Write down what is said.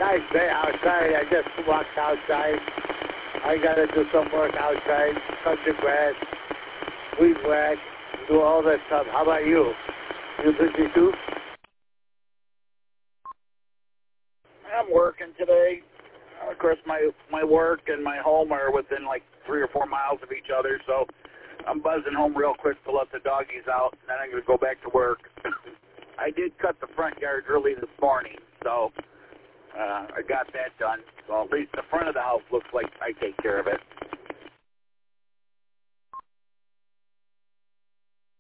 nice day outside. I just walked outside. I got to do some work outside, cut the grass, weed whack, do all that stuff. How about you? You busy too? I'm working today. Of course, my work and my home are within like 3 or 4 miles of each other, so I'm buzzing home real quick to let the doggies out, and then I'm going to go back to work. I did cut the front yard early this morning, so I got that done. So at least the front of the house looks like I take care of it.